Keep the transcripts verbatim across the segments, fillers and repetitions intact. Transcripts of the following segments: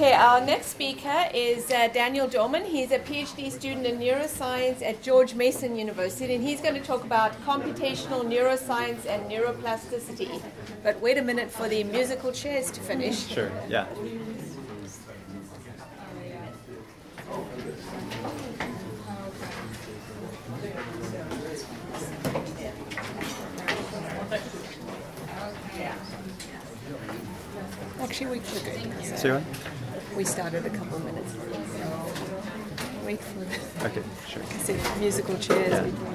Okay, our next speaker is uh, Daniel Dorman. He's a PhD student in neuroscience at George Mason University, and he's going to talk about computational neuroscience and neuroplasticity. But wait a minute for the musical chairs to finish. Sure, yeah. Actually, we could good. So Say what? we started a couple of minutes. Wait for the Okay, sure. see the musical chairs.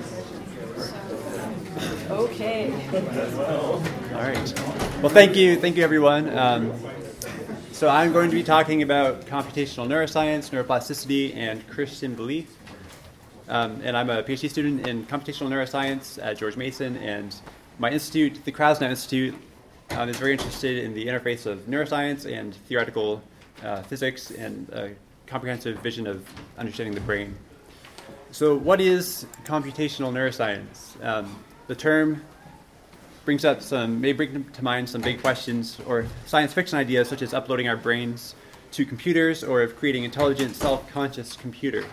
Yeah. Okay. All right. Well, thank you, thank you, everyone. Um, so I'm going to be talking about computational neuroscience, neuroplasticity, and Christian belief. Um, and I'm a PhD student in computational neuroscience at George Mason, and my institute, the Krasnow Institute, um, is very interested in the interface of neuroscience and theoretical uh, physics and a comprehensive vision of understanding the brain. So what is computational neuroscience? Um, the term brings up some, may bring to mind some big questions or science fiction ideas such as uploading our brains to computers or of creating intelligent, self-conscious computers.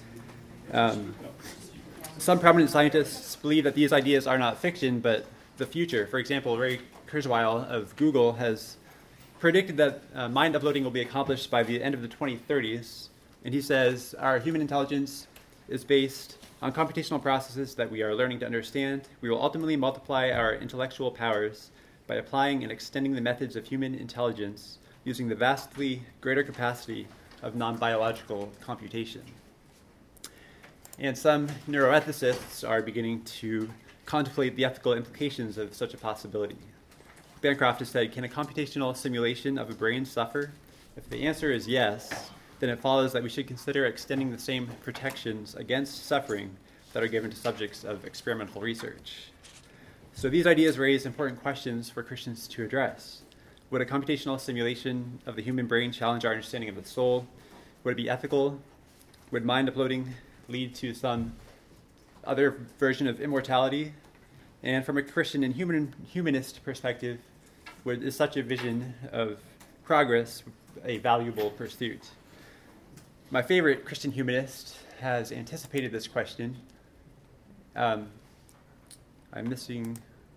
Um, some prominent scientists believe that these ideas are not fiction, but the future. For example, Ray Kurzweil of Google has predicted that uh, mind uploading will be accomplished by the end of the twenty thirties, and he says our human intelligence is based on computational processes that we are learning to understand. We will ultimately multiply our intellectual powers by applying and extending the methods of human intelligence using the vastly greater capacity of non-biological computation. And some neuroethicists are beginning to contemplate the ethical implications of such a possibility. Bancroft has said, can a computational simulation of a brain suffer? If the answer is yes, then it follows that we should consider extending the same protections against suffering that are given to subjects of experimental research. So these ideas raise important questions for Christians to address. Would a computational simulation of the human brain challenge our understanding of the soul? Would it be ethical? Would mind uploading lead to some other version of immortality? And from a Christian and human, humanist perspective, would, is such a vision of progress a valuable pursuit? My favorite Christian humanist has anticipated this question. Um, I'm missing...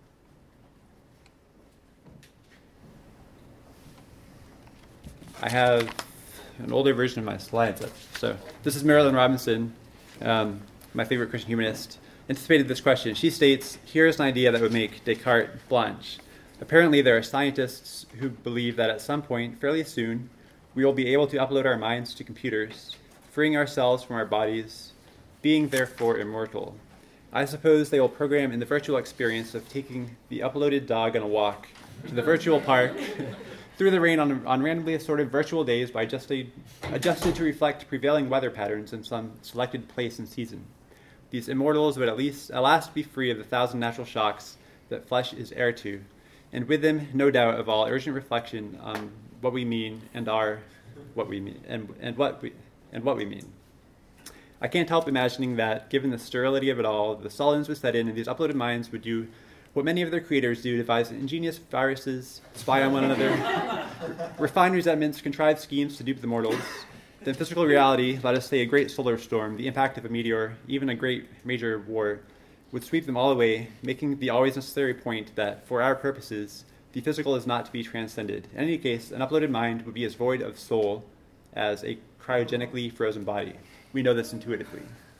I have an older version of my slides up. So this is Marilyn Robinson, um, my favorite Christian humanist, anticipated this question. She states, here's an idea that would make Descartes blanch. Apparently there are scientists who believe that at some point, fairly soon, we will be able to upload our minds to computers, freeing ourselves from our bodies, being therefore immortal. I suppose they will program in the virtual experience of taking the uploaded dog on a walk to the virtual park through the rain on, on randomly assorted virtual days by adjusted, adjusted to reflect prevailing weather patterns in some selected place and season. These immortals would at least at last be free of the thousand natural shocks that flesh is heir to, and with them, no doubt of all urgent reflection on what we mean and are what we mean and, and what we and what we mean. I can't help imagining that, given the sterility of it all, the sullens would set in, and these uploaded minds would do what many of their creators do, devise ingenious viruses, spy on one another, refine resentments, contrive schemes to dupe the mortals. Then physical reality, let us say a great solar storm, the impact of a meteor, even a great major war, would sweep them all away, making the always necessary point that, for our purposes, the physical is not to be transcended. In any case, an uploaded mind would be as void of soul as a cryogenically frozen body. We know this intuitively.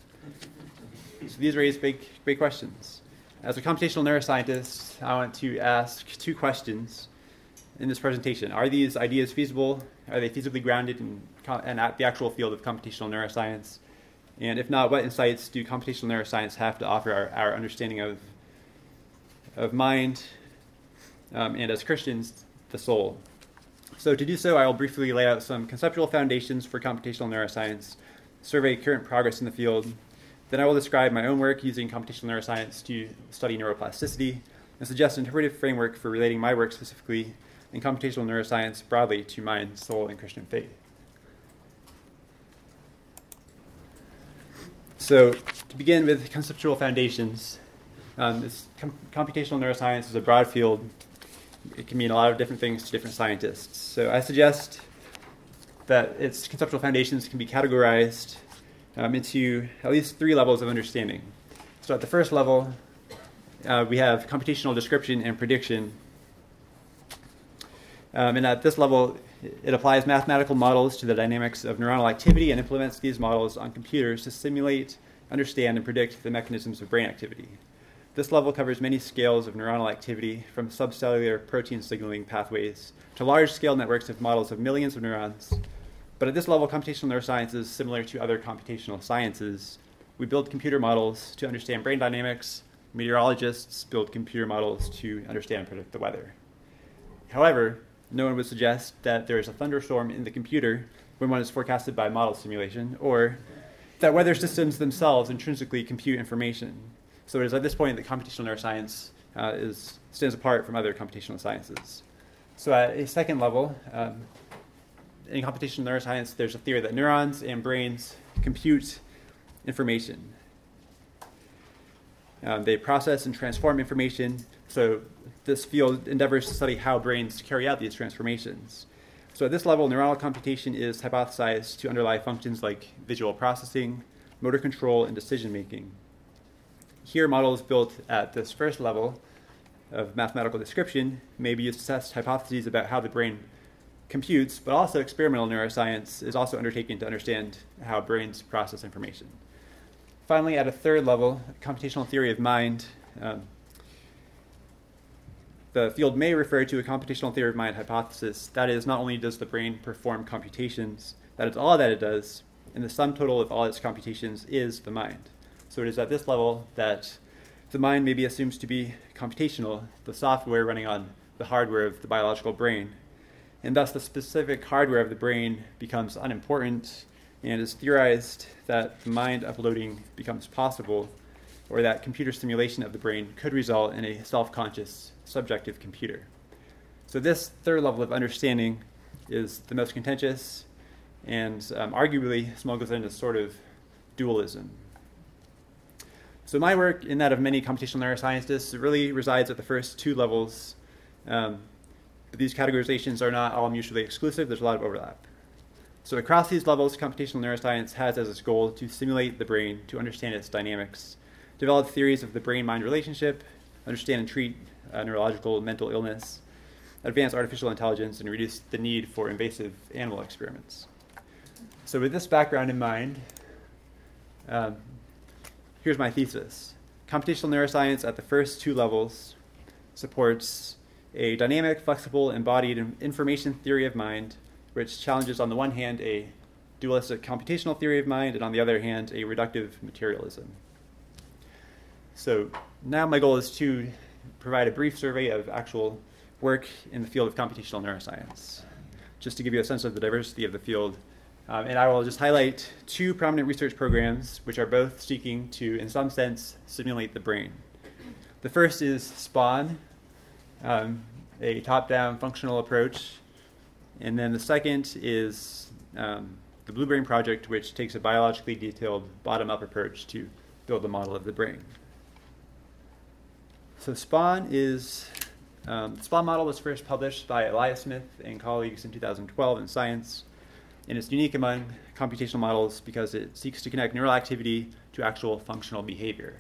So these raise big, big questions. As a computational neuroscientist, I want to ask two questions in this presentation. Are these ideas feasible? Are they feasibly grounded in, in the actual field of computational neuroscience? And if not, what insights do computational neuroscience have to offer our, our understanding of, of mind, um, and as Christians, the soul? So to do so, I will briefly lay out some conceptual foundations for computational neuroscience, survey current progress in the field. Then I will describe my own work using computational neuroscience to study neuroplasticity and suggest an interpretive framework for relating my work specifically in computational neuroscience broadly to mind, soul, and Christian faith. So to begin with conceptual foundations, um, this com- computational neuroscience is a broad field. It can mean a lot of different things to different scientists. So I suggest that its conceptual foundations can be categorized um, into at least three levels of understanding. So at the first level, uh, we have computational description and prediction. Um, and at this level, it applies mathematical models to the dynamics of neuronal activity and implements these models on computers to simulate, understand, and predict the mechanisms of brain activity. This level covers many scales of neuronal activity, from subcellular protein signaling pathways to large-scale networks of models of millions of neurons. But at this level, computational neuroscience is similar to other computational sciences. We build computer models to understand brain dynamics. Meteorologists build computer models to understand and predict the weather. However, no one would suggest that there is a thunderstorm in the computer when one is forecasted by model simulation, or that weather systems themselves intrinsically compute information. So it is at this point that computational neuroscience uh, is, stands apart from other computational sciences. So at a second level, um, in computational neuroscience, there's a theory that neurons and brains compute information. Um, they process and transform information, so this field endeavors to study how brains carry out these transformations. So at this level, neuronal computation is hypothesized to underlie functions like visual processing, motor control, and decision-making. Here, models built at this first level of mathematical description may be used to test hypotheses about how the brain computes, but also experimental neuroscience is also undertaken to understand how brains process information. Finally, at a third level, computational theory of mind, um, the field may refer to a computational theory of mind hypothesis. That is, not only does the brain perform computations, that is all that it does, and the sum total of all its computations is the mind. So it is at this level that the mind may be assumed to be computational, the software running on the hardware of the biological brain, and thus the specific hardware of the brain becomes unimportant, and is theorized that the mind uploading becomes possible, or that computer simulation of the brain could result in a self-conscious, subjective computer. So this third level of understanding is the most contentious, and um, arguably smuggles into sort of dualism. So my work, in that of many computational neuroscientists, really resides at the first two levels. Um, but these categorizations are not all mutually exclusive. There's a lot of overlap. So across these levels, computational neuroscience has as its goal to simulate the brain, to understand its dynamics, develop theories of the brain-mind relationship, understand and treat uh, neurological and mental illness, advance artificial intelligence, and reduce the need for invasive animal experiments. So with this background in mind, um, here's my thesis. Computational neuroscience at the first two levels supports a dynamic, flexible, embodied information theory of mind, which challenges on the one hand a dualistic computational theory of mind, and on the other hand a reductive materialism. So now my goal is to provide a brief survey of actual work in the field of computational neuroscience, just to give you a sense of the diversity of the field. Um, and I will just highlight two prominent research programs which are both seeking to, in some sense, simulate the brain. The first is SPAWN, um, a top-down functional approach. And then the second is um, the Blue Brain Project, which takes a biologically detailed bottom-up approach to build a model of the brain. So SPAWN is, um, the SPAWN model was first published by Elias Smith and colleagues in two thousand twelve in Science. And it's unique among computational models because it seeks to connect neural activity to actual functional behavior.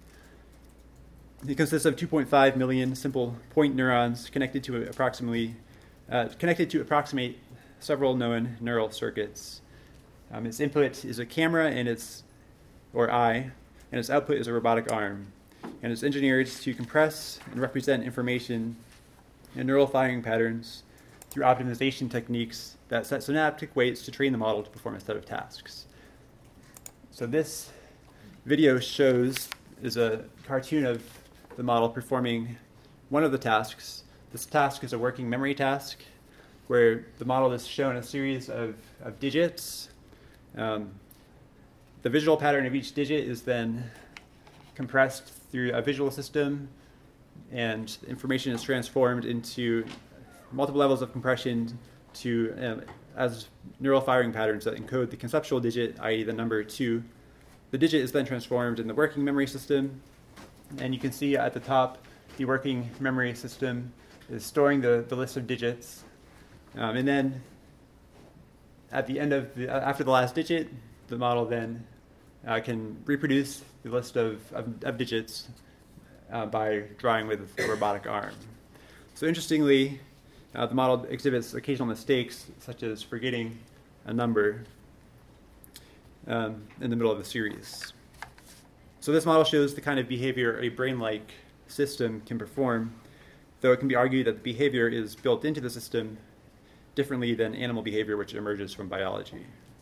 It consists of two point five million simple point neurons connected to approximately uh, connected to approximate several known neural circuits. Um, its input is a camera and its or eye, and its output is a robotic arm. And it's engineered to compress and represent information in neural firing patterns through optimization techniques that set synaptic weights to train the model to perform a set of tasks. So this video shows is a cartoon of the model performing one of the tasks. This task is a working memory task where the model is shown a series of, of digits. Um, the visual pattern of each digit is then compressed through a visual system, and information is transformed into multiple levels of compression to um, as neural firing patterns that encode the conceptual digit, that is the number two. The digit is then transformed in the working memory system, and you can see at the top the working memory system is storing the, the list of digits, um, and then at the end of the, after the last digit, the model then uh, can reproduce the list of, of, of digits uh, by drawing with a robotic arm. So interestingly, uh, the model exhibits occasional mistakes, such as forgetting a number um, in the middle of the series. So this model shows the kind of behavior a brain-like system can perform, though it can be argued that the behavior is built into the system differently than animal behavior, which emerges from biology.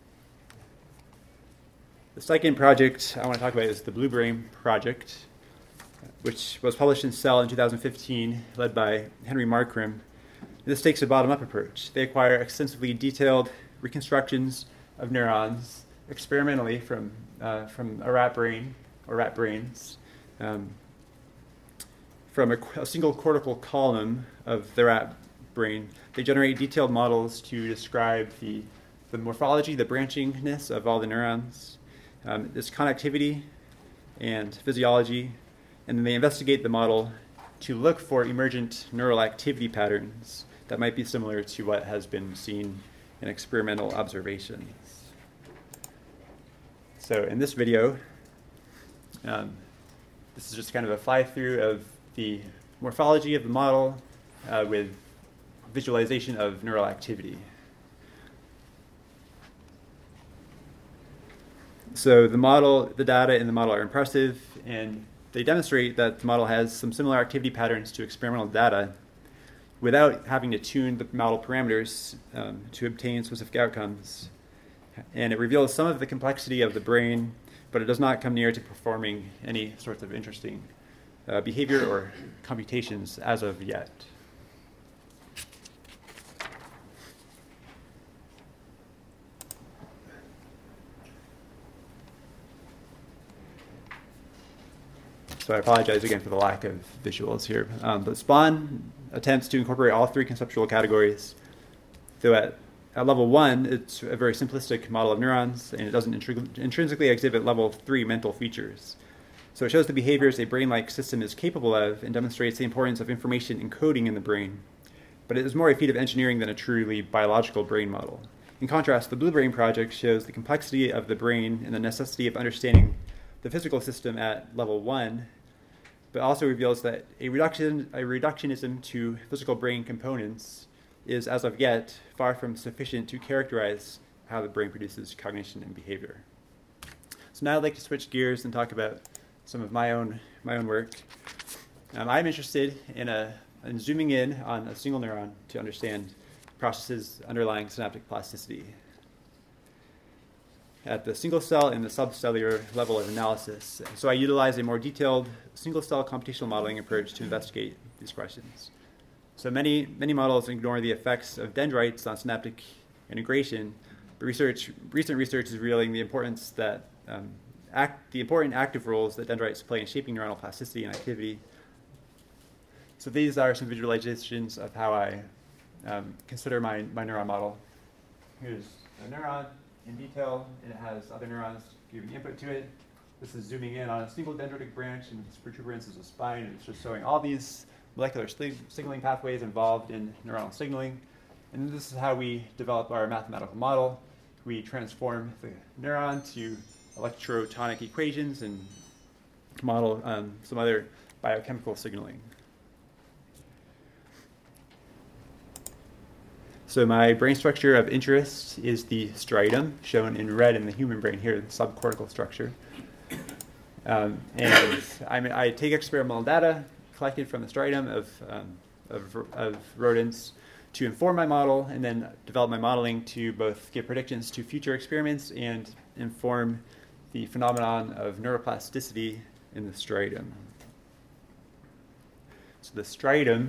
The second project I want to talk about is the Blue Brain project, which was published in Cell in two thousand fifteen, led by Henry Markram. This takes a bottom-up approach. They acquire extensively detailed reconstructions of neurons experimentally from, uh, from a rat brain, or rat brains, um, from a, a single cortical column of the rat brain. They generate detailed models to describe the, the morphology, the branchingness of all the neurons, um, this connectivity and physiology, and then they investigate the model to look for emergent neural activity patterns that might be similar to what has been seen in experimental observations. So in this video, um, this is just kind of a fly-through of the morphology of the model uh, with visualization of neural activity. So the model, the data in the model are impressive, and they demonstrate that the model has some similar activity patterns to experimental data without having to tune the model parameters um, to obtain specific outcomes. And it reveals some of the complexity of the brain, but it does not come near to performing any sorts of interesting uh, behavior or computations as of yet. So I apologize again for the lack of visuals here. Um, but SPAWN attempts to incorporate all three conceptual categories, though at, at level one, it's a very simplistic model of neurons, and it doesn't intri- intrinsically exhibit level three mental features. So it shows the behaviors a brain-like system is capable of and demonstrates the importance of information encoding in the brain. But it is more a feat of engineering than a truly biological brain model. In contrast, the Blue Brain project shows the complexity of the brain and the necessity of understanding the physical system at level one, but also reveals that a reduction, a reductionism to physical brain components is, as of yet, far from sufficient to characterize how the brain produces cognition and behavior. So now I'd like to switch gears and talk about some of my own my own work. Um, I'm interested in, a, in zooming in on a single neuron to understand processes underlying synaptic plasticity at the single cell and the subcellular level of analysis. So I utilize a more detailed single cell computational modeling approach to investigate these questions. So many, many models ignore the effects of dendrites on synaptic integration, but research, recent research is revealing the importance that um, act, the important active roles that dendrites play in shaping neuronal plasticity and activity. So these are some visualizations of how I um, consider my, my neuron model. Here's a neuron in detail, and it has other neurons giving input to it. This is zooming in on a single dendritic branch, and this protuberance is a spine, and it's just showing all these molecular signaling pathways involved in neuronal signaling. And this is how we develop our mathematical model. We transform the neuron to electrotonic equations and model um, some other biochemical signaling. So my brain structure of interest is the striatum, shown in red in the human brain here, the subcortical structure. Um, and I'm, I take experimental data collected from the striatum of, um, of, of rodents to inform my model, and then develop my modeling to both give predictions to future experiments and inform the phenomenon of neuroplasticity in the striatum. So the striatum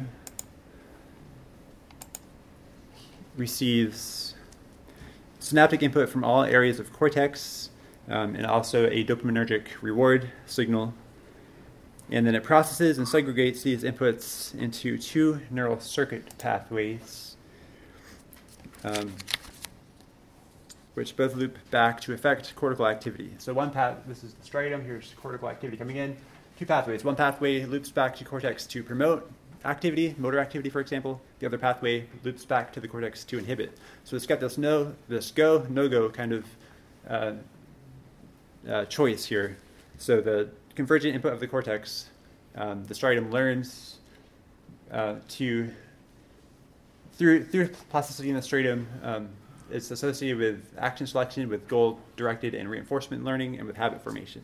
receives synaptic input from all areas of cortex, um, and also a dopaminergic reward signal. And then it processes and segregates these inputs into two neural circuit pathways, um, which both loop back to affect cortical activity. So one path, this is the striatum, here's cortical activity coming in. Two pathways. One pathway loops back to cortex to promote activity, motor activity, for example, the other pathway loops back to the cortex to inhibit. So it's got this no, this go, no-go kind of uh, uh, choice here. So the convergent input of the cortex, um, the striatum learns uh, to, through, through plasticity in the striatum, um, it's associated with action selection, with goal-directed and reinforcement learning, and with habit formation.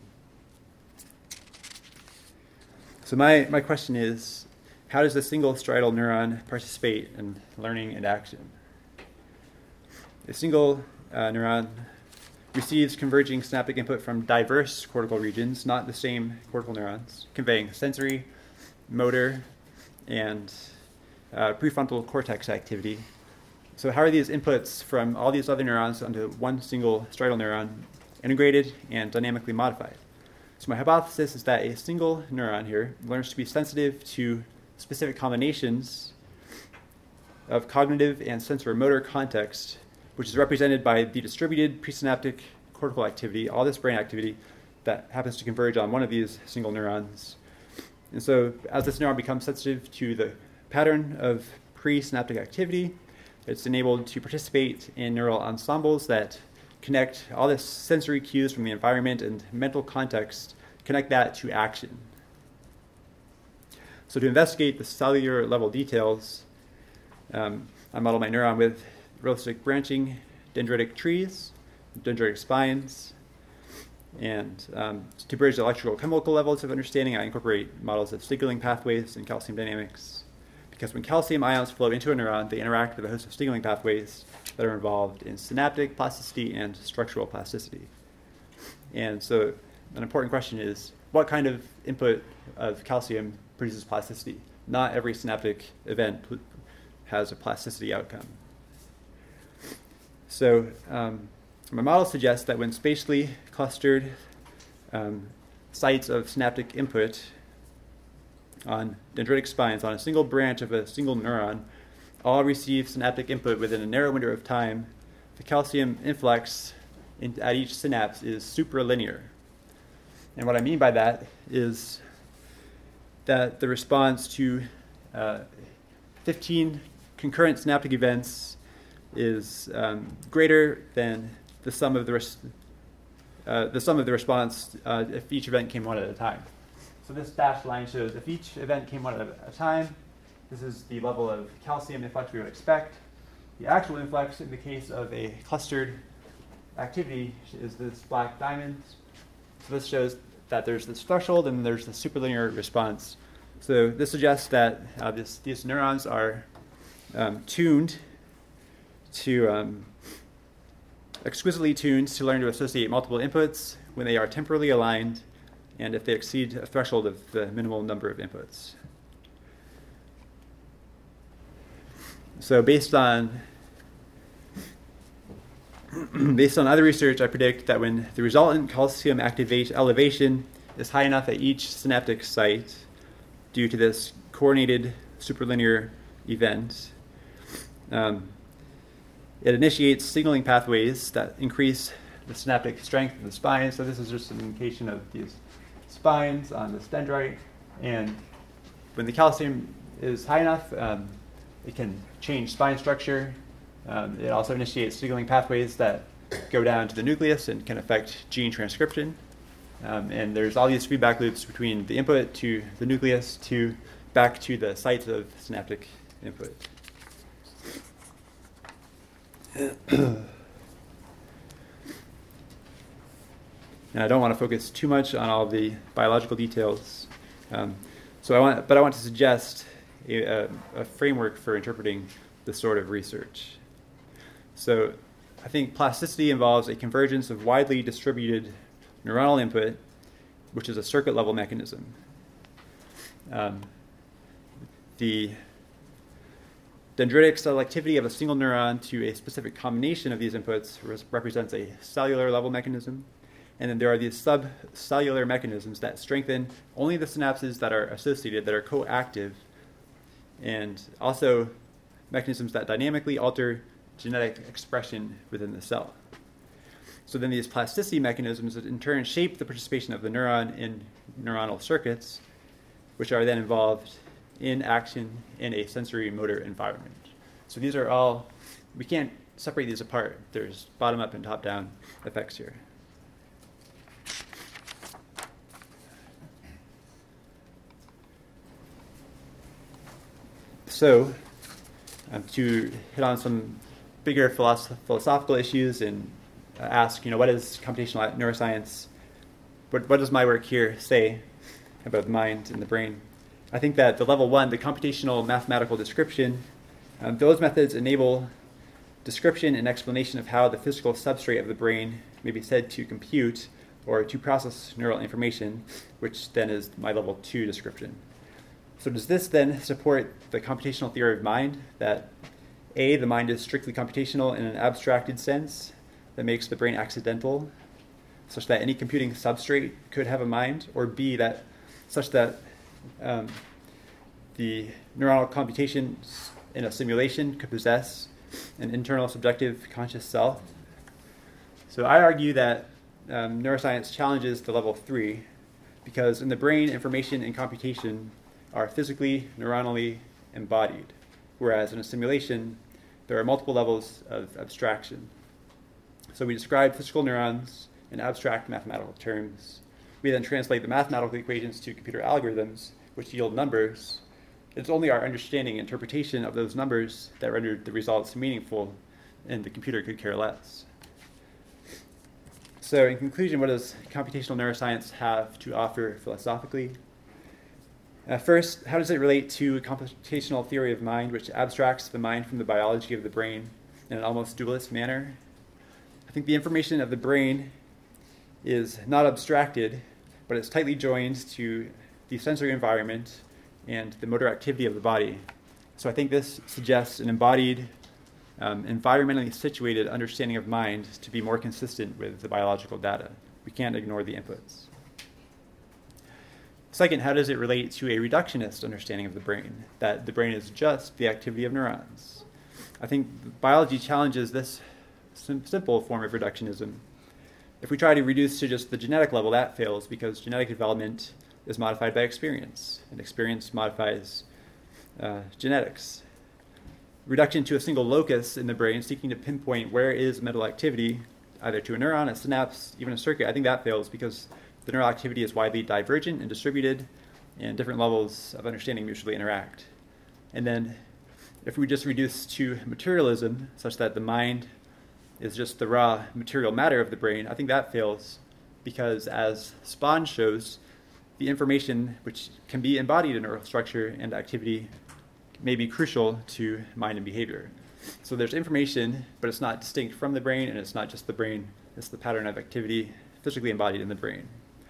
So my, my question is, how does a single striatal neuron participate in learning and action? A single uh, neuron receives converging synaptic input from diverse cortical regions, not the same cortical neurons, conveying sensory, motor, and uh, prefrontal cortex activity. So how are these inputs from all these other neurons onto one single striatal neuron integrated and dynamically modified? So my hypothesis is that a single neuron here learns to be sensitive to specific combinations of cognitive and sensorimotor context, which is represented by the distributed presynaptic cortical activity, all this brain activity that happens to converge on one of these single neurons. And so as this neuron becomes sensitive to the pattern of presynaptic activity, it's enabled to participate in neural ensembles that connect all this sensory cues from the environment and mental context, connect that to action. So to investigate the cellular level details, um, I model my neuron with realistic branching dendritic trees, dendritic spines, and um, to bridge the electrical chemical levels of understanding, I incorporate models of signaling pathways and calcium dynamics. Because when calcium ions flow into a neuron, they interact with a host of signaling pathways that are involved in synaptic plasticity and structural plasticity. And so an important question is, what kind of input of calcium produces plasticity? Not every synaptic event has a plasticity outcome. So um, my model suggests that when spatially clustered um, sites of synaptic input on dendritic spines on a single branch of a single neuron all receive synaptic input within a narrow window of time, the calcium influx in, at each synapse is supralinear. And what I mean by that is that the response to uh, fifteen concurrent synaptic events is um, greater than the sum of the res- uh, the sum of the response uh, if each event came one at a time. So this dashed line shows if each event came one at a time, this is the level of calcium influx we would expect. The actual influx in the case of a clustered activity is this black diamond. So this shows that there's this threshold and there's the superlinear response. So this suggests that uh, this, these neurons are um, tuned to, um, exquisitely tuned to learn to associate multiple inputs when they are temporally aligned and if they exceed a threshold of the minimal number of inputs. So based on based on other research, I predict that when the resultant calcium activate elevation is high enough at each synaptic site due to this coordinated superlinear event, um, it initiates signaling pathways that increase the synaptic strength of the spine. So this is just an indication of these spines on this dendrite, and when the calcium is high enough, um, it can change spine structure. Um, it also initiates signaling pathways that go down to the nucleus and can affect gene transcription. Um, and there's all these feedback loops between the input to the nucleus to back to the sites of synaptic input. And I don't want to focus too much on all the biological details. Um, so I want, but I want to suggest a, a, a framework for interpreting this sort of research. So I think plasticity involves a convergence of widely distributed neuronal input, which is a circuit level mechanism. Um, the dendritic selectivity of a single neuron to a specific combination of these inputs res- represents a cellular level mechanism. And then there are these subcellular mechanisms that strengthen only the synapses that are associated, that are coactive, and also mechanisms that dynamically alter genetic expression within the cell. So then these plasticity mechanisms in turn shape the participation of the neuron in neuronal circuits, which are then involved in action in a sensory motor environment. So these are all, we can't separate these apart. There's bottom-up and top-down effects here. So, um, to hit on some bigger philosoph- philosophical issues and uh, ask, you know, what is computational neuroscience? What, what does my work here say about the mind and the brain? I think that the level one, the computational mathematical description, um, those methods enable description and explanation of how the physical substrate of the brain may be said to compute or to process neural information, which then is my level two description. So does this then support the computational theory of mind that A, the mind is strictly computational in an abstracted sense that makes the brain accidental, such that any computing substrate could have a mind, or B, that such that um, the neuronal computations in a simulation could possess an internal subjective conscious self? So I argue that um, neuroscience challenges the level three because in the brain, information and computation are physically, neuronally embodied, whereas in a simulation, there are multiple levels of abstraction. So we describe physical neurons in abstract mathematical terms. We then translate the mathematical equations to computer algorithms, which yield numbers. It's only our understanding and interpretation of those numbers that render the results meaningful, and the computer could care less. So in conclusion, what does computational neuroscience have to offer philosophically? Uh, first, how does it relate to computational theory of mind, which abstracts the mind from the biology of the brain in an almost dualist manner? I think the information of the brain is not abstracted, but it's tightly joined to the sensory environment and the motor activity of the body. So I think this suggests an embodied, um, environmentally situated understanding of mind to be more consistent with the biological data. We can't ignore the inputs. Second, how does it relate to a reductionist understanding of the brain, that the brain is just the activity of neurons? I think biology challenges this sim- simple form of reductionism. If we try to reduce to just the genetic level, that fails because genetic development is modified by experience, and experience modifies uh, genetics. Reduction to a single locus in the brain, seeking to pinpoint where is mental activity, either to a neuron, a synapse, even a circuit, I think that fails because the neural activity is widely divergent and distributed, and different levels of understanding mutually interact. And then if we just reduce to materialism, such that the mind is just the raw material matter of the brain, I think that fails because, as Spahn shows, the information which can be embodied in neural structure and activity may be crucial to mind and behavior. So there's information, but it's not distinct from the brain, and it's not just the brain, it's the pattern of activity physically embodied in the brain.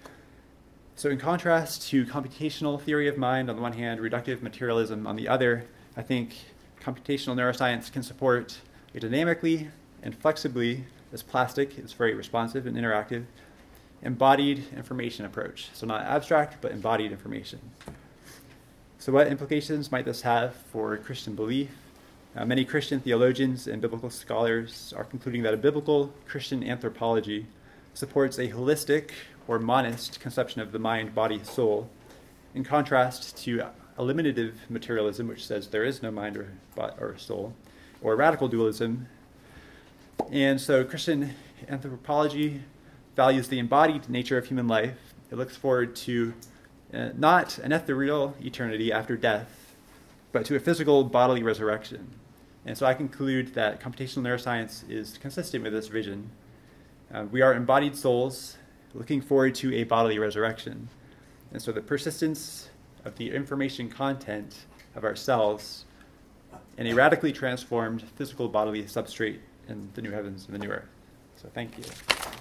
So in contrast to computational theory of mind on the one hand, reductive materialism on the other, I think computational neuroscience can support a dynamically and flexibly, as plastic, it's very responsive and interactive, embodied information approach. So not abstract, but embodied information. So what implications might this have for Christian belief? Uh, many Christian theologians and biblical scholars are concluding that a biblical Christian anthropology supports a holistic or monist conception of the mind, body, soul, in contrast to eliminative materialism, which says there is no mind or, or soul, or radical dualism. And so Christian anthropology values the embodied nature of human life. It looks forward to uh, not an ethereal eternity after death, but to a physical bodily resurrection. And so I conclude that computational neuroscience is consistent with this vision. Uh, we are embodied souls looking forward to a bodily resurrection. And so the persistence of the information content of our cells in a radically transformed physical bodily substrate in the new heavens and the new earth. So thank you.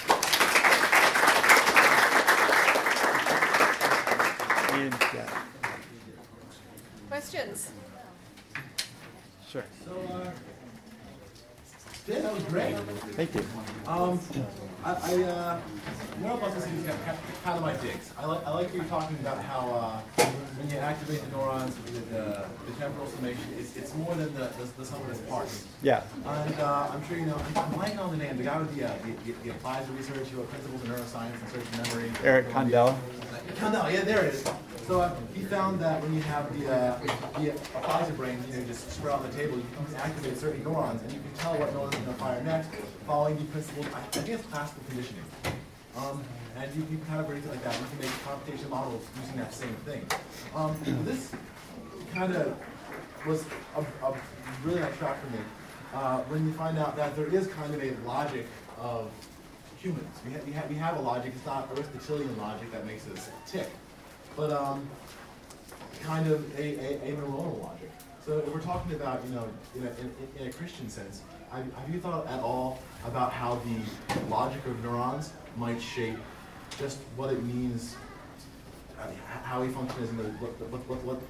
And, yeah. Questions? Sure. So, uh, yeah, that was great. Thank you. Um, I, I uh, neuroplasticity is kind of, kind of my digs. I like, I like what you're talking about how uh, when you activate the neurons with the, the temporal summation, it's, it's more than the, the, the sum of its parts. Yeah. And uh, I'm sure you know, I'm blanking on the name, the guy with the, uh, the, the applied research, you know, principles of neuroscience and search and memory. Eric Kandel. Kandel, yeah, there it is. So uh, he found that when you have the, uh, the aphasia brain, you know, just spread out on the table, you can activate certain neurons, and you can tell what neurons are going to fire next, following the principle, I think it's classical conditioning. Um, and you, you can kind of raise it like that. You can make computation models using that same thing. Um, this kind of was a, a really nice shock for me uh, when you find out that there is kind of a logic of humans. We, ha we, ha we have a logic. It's not Aristotelian logic that makes us tick, but um, kind of a, a, a neuronal logic. So if we're talking about, you know, in a, in, in a Christian sense, have, have you thought at all about how the logic of neurons might shape just what it means, uh, how we function as in the, what, what, what, what,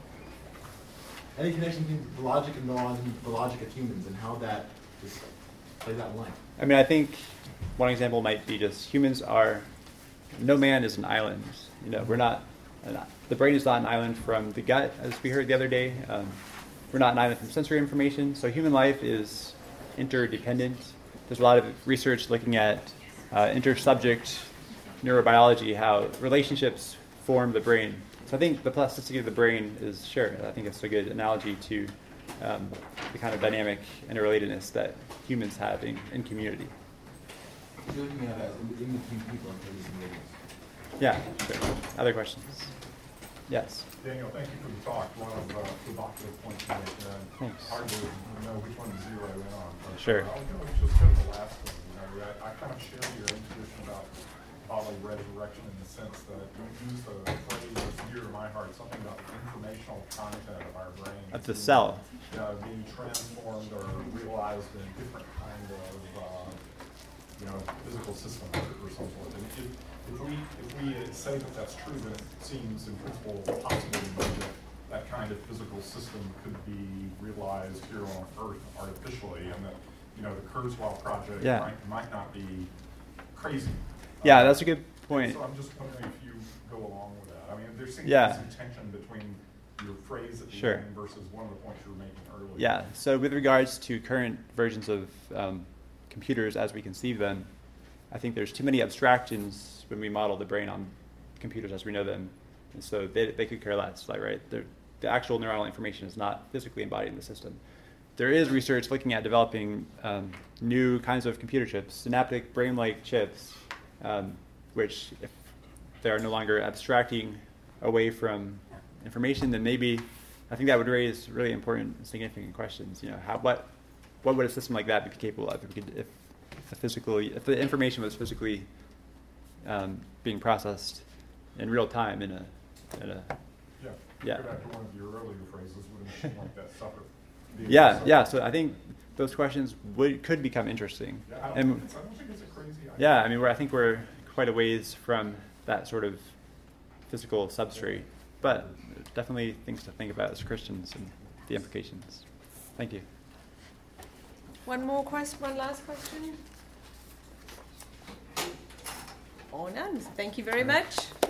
any connection between the logic of neurons and the logic of humans, and how that is, plays out in life? I mean, I think one example might be just humans are, no man is an island. You know, we're not, the brain is not an island from the gut, as we heard the other day. Um, we're not an island from sensory information. So human life is interdependent. There's a lot of research looking at uh, inter-subject neurobiology, how relationships form the brain. So I think the plasticity of the brain is, sure, I think it's a good analogy to um, the kind of dynamic interrelatedness that humans have in, in community. You're looking at it in between people and individuals. Yeah, sure. Other questions? Yes. Daniel, thank you for the talk. A lot of uh, provocative points you made. Uh, Thanks. Hard to know which one to zero in on. But, Sure. Uh, I'll go just go to the last one. You know, I, I kind of share your intuition about bodily resurrection in the sense that you use the phrase that's dear to my heart, something about the informational content of our brain. Of the cell. Uh, being transformed or realized in a different kind of, uh, you know, physical system or, or some sort. And if, if we if we say that that's true, then it seems in principle possible that that kind of physical system could be realized here on Earth artificially, and that, you know, the Kurzweil project Yeah. might, might not be crazy. Yeah, Uh, that's a good point. So I'm just wondering if you go along with that. I mean, there seems Yeah. to be some tension between your phrase at the Sure. end versus one of the points you were making earlier. Yeah, so with regards to current versions of um, computers as we conceive them, I think there's too many abstractions when we model the brain on computers as we know them. And so they, they could care less, like, right? They're, the actual neuronal information is not physically embodied in the system. There is research looking at developing um, new kinds of computer chips, synaptic brain-like chips, um, which if they are no longer abstracting away from information, then maybe I think that would raise really important, significant questions. You know, how what what would a system like that be capable of if we could, if the physically if the information was physically um, being processed in real time in a in a Yeah. Yeah. Go back to one of your earlier phrases, would a machine like that suffer? Be able to yeah suffer? yeah. So I think those questions would could become interesting. Yeah, I don't, And think it's, I don't think it's a crazy idea. yeah, I mean, we're, I think we're quite a ways from that sort of physical substrate, but definitely things to think about as Christians and the implications. Thank you. One more question, one last question? Or none. Thank you very much.